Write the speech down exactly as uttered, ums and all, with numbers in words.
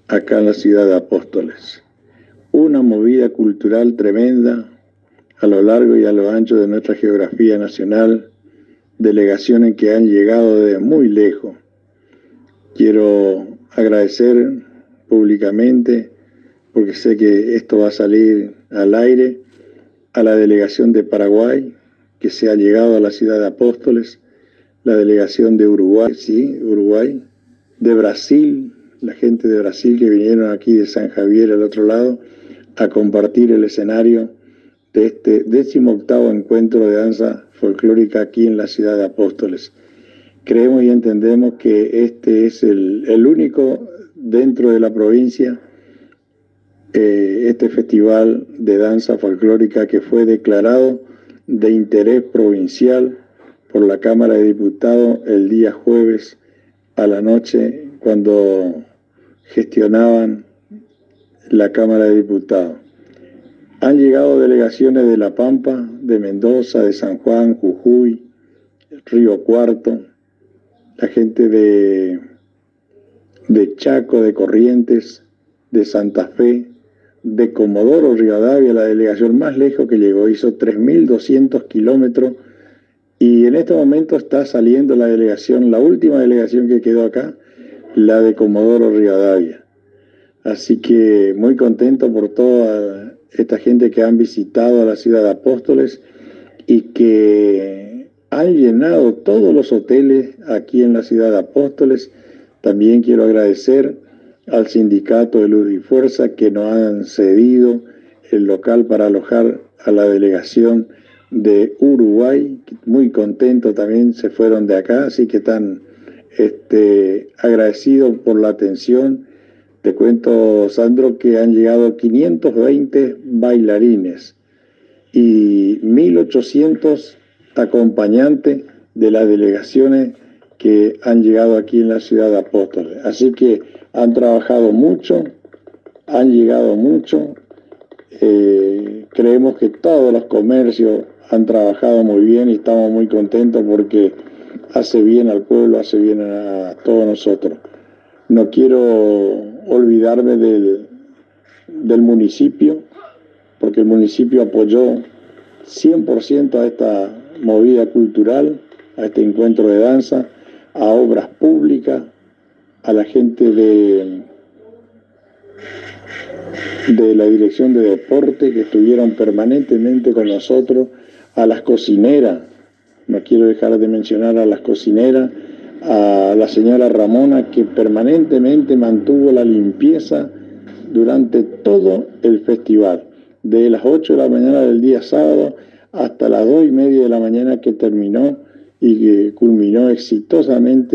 acá en la ciudad de Apóstoles. Una movida cultural tremenda a lo largo y a lo ancho de nuestra geografía nacional, delegaciones que han llegado de muy lejos. Quiero agradecer públicamente, porque sé que esto va a salir al aire, a la delegación de Paraguay, que se ha llegado a la ciudad de Apóstoles, la delegación de Uruguay, sí, Uruguay, de Brasil, la gente de Brasil que vinieron aquí de San Javier al otro lado a compartir el escenario de este décimo octavo encuentro de danza folclórica aquí en la ciudad de Apóstoles. Creemos y entendemos que este es el, el único dentro de la provincia, eh, este festival de danza folclórica que fue declarado de interés provincial por la Cámara de Diputados el día jueves a la noche cuando gestionaban la Cámara de Diputados. Han llegado delegaciones de La Pampa, de Mendoza, de San Juan, Jujuy, Río Cuarto, la gente de, de Chaco, de Corrientes, de Santa Fe, de Comodoro Rivadavia, la delegación más lejos que llegó, hizo tres mil doscientos kilómetros, y en este momento está saliendo la delegación, la última delegación que quedó acá, la de Comodoro Rivadavia. Así que muy contento por toda esta gente que han visitado a la ciudad de Apóstoles y que han llenado todos los hoteles aquí en la ciudad de Apóstoles. También quiero agradecer al sindicato de Luz y Fuerza que nos han cedido el local para alojar a la delegación de Uruguay. Muy contentos también, se fueron de acá, así que están este, agradecidos por la atención. Te cuento, Sandro, que han llegado quinientos veinte bailarines y mil ochocientos acompañantes de las delegaciones que han llegado aquí en la ciudad de Apóstoles. Así que han trabajado mucho, han llegado mucho. Eh, creemos que todos los comercios han trabajado muy bien y estamos muy contentos porque hace bien al pueblo, hace bien a todos nosotros. No quiero olvidarme del, del municipio, porque el municipio apoyó cien por ciento a esta movida cultural, a este encuentro de danza, a obras públicas, a la gente de, de la Dirección de Deporte que estuvieron permanentemente con nosotros, a las cocineras, no quiero dejar de mencionar a las cocineras, a la señora Ramona que permanentemente mantuvo la limpieza durante todo el festival, de las ocho de la mañana del día sábado hasta las dos y media de la mañana que terminó y que culminó exitosamente